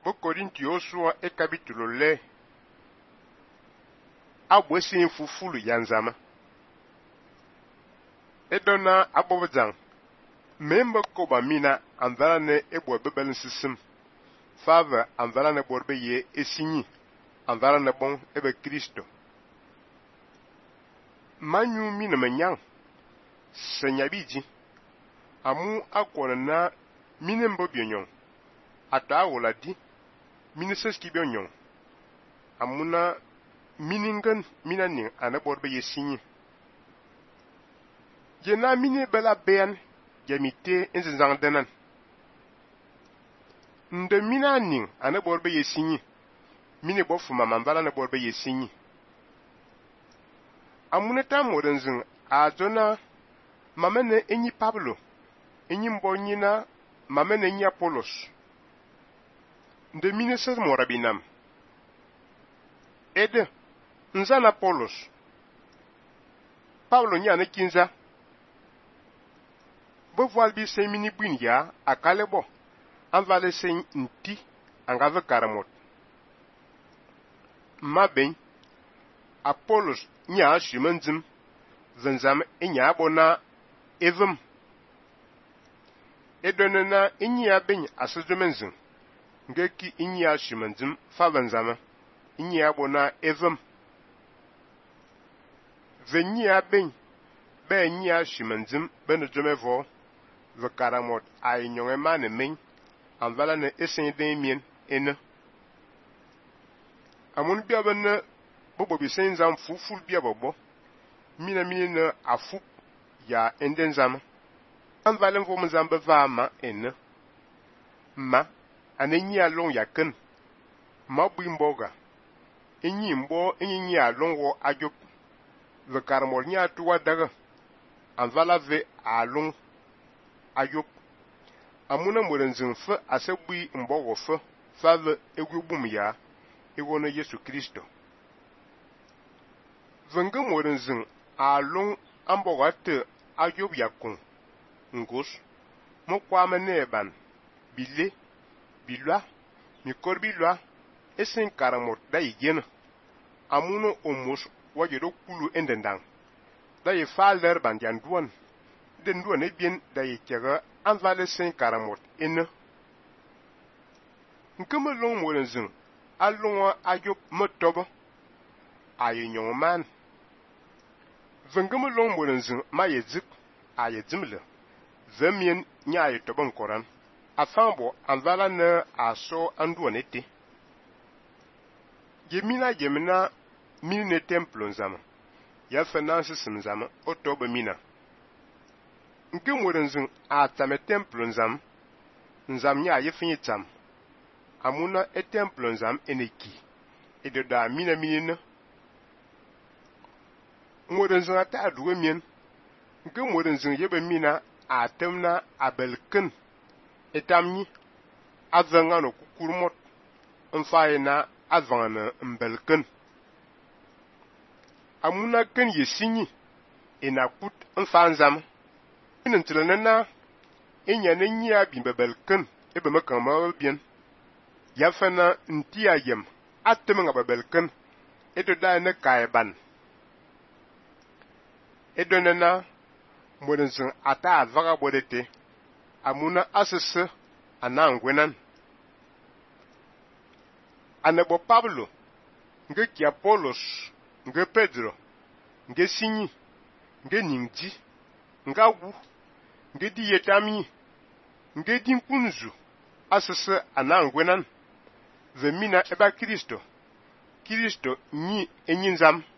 Corinthians e capítulo le abwesin fufulu yanzama edona abobzang memba koba mina andala ne ebo bebelin sisim fava andala ne borbe ye esinyi andala ne bon ebe Kristo manyu mina menyang senyabiji amu akona na minembo bionyon ata wola di miniseski bionyon amuna miningen minaning ana borbe ye sinyi jena mini bela ben jamite enzang denan nde minaning ana borbe ye sinyi mini bofu mamambala na borbe ye sinyi amuna tamorenzing azona mamene enyi Pablo enyi mbonyina mamene enyi Apollos nde minises morabinam ede nzana Apollos Pablo nyane kinza bo voalbi se mini bunya akalebo anvale se nti angave karamot maben Apollos nya shimanzim zanzam enya bona evum edonena inya ben asuzumenzin ngeki inya shimanzim favanzama inya bona evum venya ben be nya shimanzim benujumevo ve karamot ay nyonge mane men anvala ne esen den mien ene amun biabana bobo bi sen zam fuful biabobo mina afu ya enden zam anvalen vom zam bevama ene ma anenyi alon yaken ma buimboga enyi mbo enyi alon wo ajop ve karamot nya tuwa daga anvala ve alon ayop amuna morenzin fe asebui mbogo fe fave egubum ya ewono Yesu Kristo venga morenzin alon ambogo te ayop yakun ngos mo kwame neban bile bilwa mi korbilwa esen karamot da yigena amuno omos wajero kulu endendang da ye falder bandian duan den duan e bien da ye kega anvale sen karamot ene nkeme long morenzin alon ayop motobo aye nyongman vengeme long morenzin maye zik aye dimle zemien nyaye tobon koran afambo anvala ne aso anduan ete gemina mine templon zama ya finansi simzama otobo mina nke morenzin atame templon nzam nya ye fin tam amuna e templon zam eneki edoda mina morenzin ata aduwe mien nke morenzin yebe mina atemna abelken etamni azangano kukurmot mfaina azangana mbelken amuna ken yesinyi enakut mfanzam inentlena enyane nyia bimbelken ebe makama bien yafana ntiayem atemenga babelken edoda ne kaiban edonena morenzin ata avaga bodete amuna asese anangwenan anebo Pablo nge Apollos nge Pedro nge sinyi nge ningji nga wu nge di yetami nge di nkunzu asese anangwenan ve mina eba Kristo nyi enyinzam